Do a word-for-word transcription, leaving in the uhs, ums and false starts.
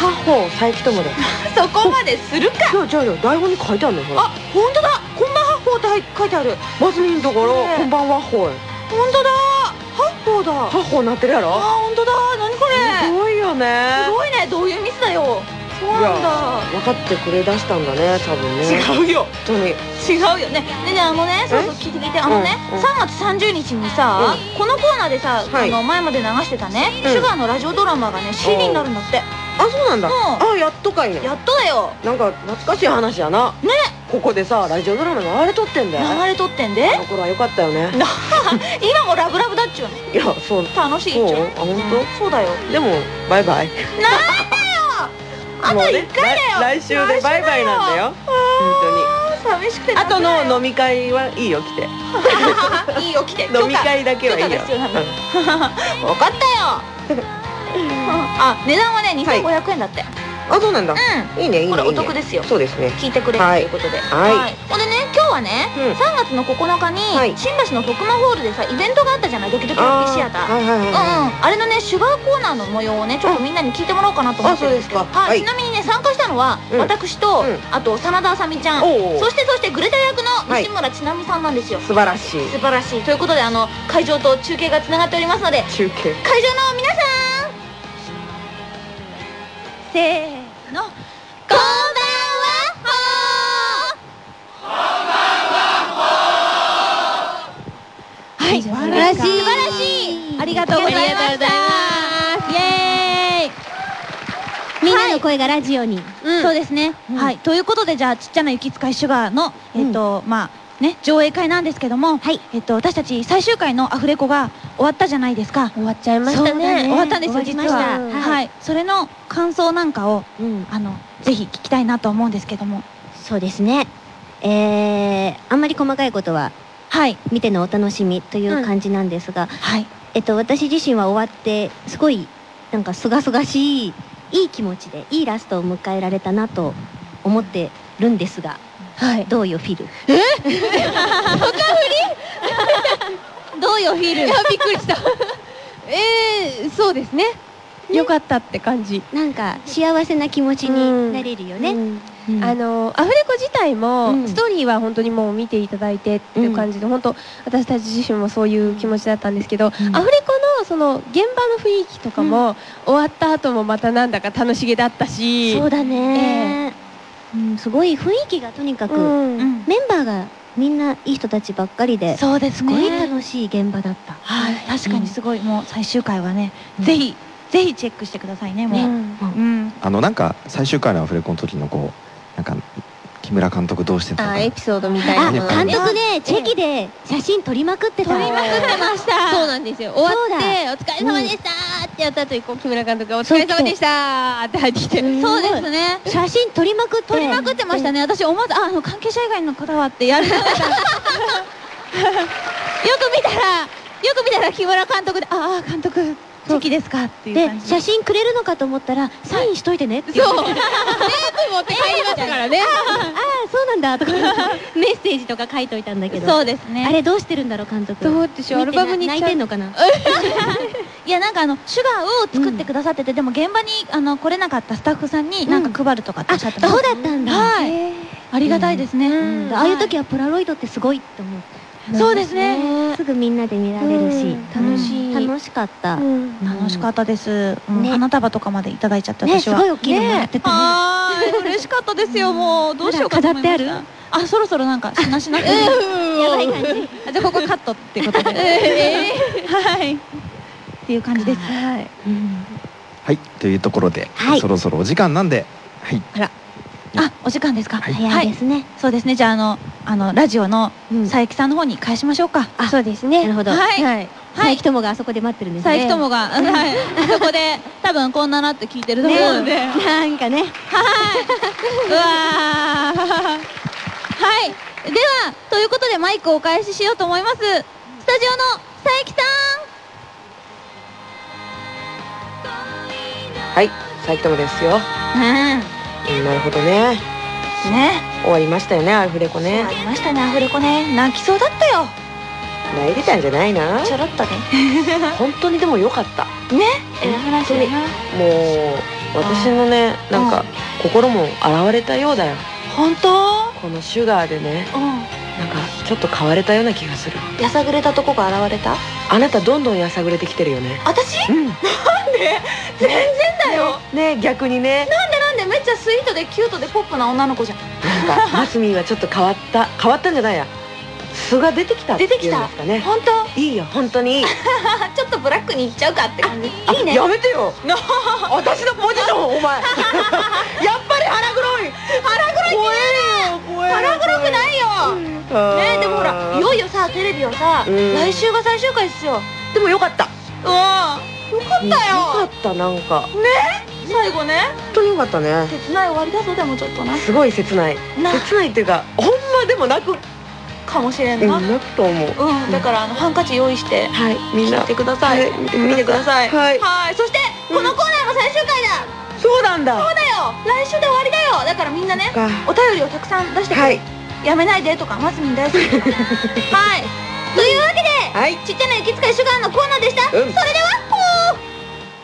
方佐伯友です。 そこまでするか。 じゃあじゃあ台本に書いてあるの。 あ、本当だ。こんばんはっほーって書いてある。 まずいんところこんばんはっほー。 本当だ。はっほーだ。 はっほーなってるやろ。 あ、本当だ。何これ。 すごいよね。 すごいね。どういうミスだよ。そうなんだ。 分かってくれ出したんだね、多分ね。 違うよ。 本当に違うよね。でね、あのね、そうそう、聞いて聞いて、あのね、さんがつさんじゅうにちにさ、このコーナーでさ、あの前まで流してたね、シュガーのラジオドラマがね シーディー になるんだって。 あ、そうなんだ。あ、やっとかいな。 やっとだよ。 なんか懐かしい話やな。ね。ここでさ、ラジオドラマ流れとってんだよ。 流れとってんで。 あの頃は良かったよね。 今もラブラブだっちゅうの。 いや、そう。 楽しいっちゅう。 あ、本当。 そうだよ。 でもバイバイ。 なんだよ。あといっかいだよ。 来週でバイバイなんだよ。本当に。 寂しくて。 あとの飲み会はいいよ、来て。 いいよ、来て。 飲み会だけはいいよ。 分かったよ。あ、値段はねにせんごひゃくえんだって。 あ、そうなんだ。いいね、いいね。 これお得ですよ。 そうですね。 聞いてくれということで。はい。ほんでね、今日はね、さんがつのここのかに新橋の徳間ホールでさイベントがあったじゃない、ドキドキハッピーシアター。うんうん。あれのねシュガーコーナーの模様をねちょっとみんなに聞いてもらおうかなと思ってるんですけど。はい。ちなみにね参加したのは私とあと真田あさみちゃん、そしてそしてグレタ役の西村ちなみさんなんですよ。 素晴らしい。 素晴らしい。ということであの会場と中継がつながっておりますので、 中継。 会場の皆さん。せーの、こんばんはほー。こんばんはほー。はい、素晴らしい。素晴らしい。ありがとうございました。イエーイ。 みんなの声がラジオに。 そうですね。はい、ということでじゃあちっちゃな雪使いシュガーのえっとまあね、上映会なんですけども、えっと私たち最終回のアフレコが終わったじゃないですか。 終わっちゃいましたね。 終わったんですよ、実は。はい、それの感想なんかをあのぜひ聞きたいなと思うんですけども。 そうですね。えあんまり細かいことは見てのお楽しみという感じなんですが、えっと私自身は終わってすごいなんかすがすがしいいい気持ちでいいラストを迎えられたなと思ってるんですが。どうよフィル。え？バカ振り？ どうよフィル。 いやびっくりした。えー、そうですね。よかったって感じ。 なんか幸せな気持ちになれるよね。 あのアフレコ自体もストーリーは本当にもう見ていただいてっていう感じで、本当私たち自身もそういう気持ちだったんですけど、アフレコのその現場の雰囲気とかも終わった後もまたなんだか楽しげだったし。 そうだね。すごい雰囲気がとにかくメンバーがみんないい人たちばっかりで、 そうですね、 すごい楽しい現場だった。 はい、確かにすごい。もう最終回はね、ぜひぜひチェックしてくださいね。もうあのなんか最終回のアフレコの時のこうなんか木村監督どうしてたのか、 エピソードみたいな。 監督ね、チェキで写真撮りまくってた。 撮りまくってました。 そうなんですよ。終わってお疲れ様でしたってやった後にこう木村監督がお疲れ様でしたって入ってきて、 そうですね。 写真撮りまくって撮りまくってましたね。私思わずあの関係者以外の方はってやる。よく見たらよく見たら木村監督で、ああ監督チェキですかっていう感じで、写真くれるのかと思ったらサインしといてねって言って、 そうテープ持って帰りましたからね。 ああそうなんだとかメッセージとか書いといたんだけど、 そうですね。 あれどうしてるんだろう監督。 どうでしょう、アルバムに泣いてんのかな。 いやなんかあのシュガーを作ってくださってて、でも現場にあの来れなかったスタッフさんになんか配るとかっておっしゃってました。 そうだったんだ。 はい、ありがたいですね。 ああいう時はポラロイドってすごいって思う。 そうですね。 すぐみんなで見られるし、 楽しい。 楽しかった。 楽しかったです。花束とかまでいただいちゃって、私はすごい大きいのもらってたね。 ああ嬉しかったですよ。もうどうしようかと思いました。飾ってある？あ、そろそろなんかしなしなって。 やばい感じ。 じゃあここカットってことで。はい。っていう感じです。はい。 はい、というところでそろそろお時間なんで、はい。 あら。あ、お時間ですか。 早いですね。 そうですね。じゃああのあのラジオの佐伯さんの方に返しましょうか。 あ、そうですね。 なるほど。 はい。 佐伯友があそこで待ってるんですね。 佐伯友がはい。そこで多分こんななって聞いてると思うので。 なんかね。 はい。うわー。はい。ではということでマイクをお返ししようと思います。スタジオの佐伯さん。はい、佐伯友ですよ。 うん。 なるほどね。 ね。 終わりましたよね、アフレコね。 終わりましたね、アフレコね。泣きそうだったよ。 泣いてたんじゃないな。 ちょろっとね。 本当にでも良かった。 ね。えら話だな。 もう私のねなんか心も洗われたようだよ。 本当？ このシュガーでね、なんかちょっと変われたような気がする。 やさぐれたとこが現れた？ あなたどんどんやさぐれてきてるよね。 私？ うん。 なんで？全然だよ。 ね、逆にね。 なんでなんで、めっちゃスイートでキュートでポップな女の子じゃん。 なんかマスミンはちょっと変わった、変わったんじゃないや。素が出てきたっていうんですかね。 本当？ いいよ、本当にいい。 ちょっとブラックにいっちゃうかって感じ。いいね。 やめてよ。私のポジションお前。やっぱり腹黒い。腹黒い。怖えよ、怖えよ。 腹黒くないよ。ね、でもほら、いよいよさ、テレビはさ、来週が最終回ですよ。 でもよかった。 うん。よかったよ。よかった、なんか。 ね。最後ね。 本当によかったね。 切ない終わりだぞ、でもちょっとな。 すごい切ない。切ないっていうか、ほんまでも泣くかもしれんな。 泣くと思う。うん、 だからあのハンカチ用意して、はい、みんな見てください。見てください。はい。はい。そしてこのコーナーも最終回だ。 そうなんだ。そうだよ。来週で終わりだよ。だからみんなね、お便りをたくさん出してくれ。やめないでとか、マスミン大好きとか。はい。というわけで、ちっちゃな雪使いシュガーのコーナーでした。それでは。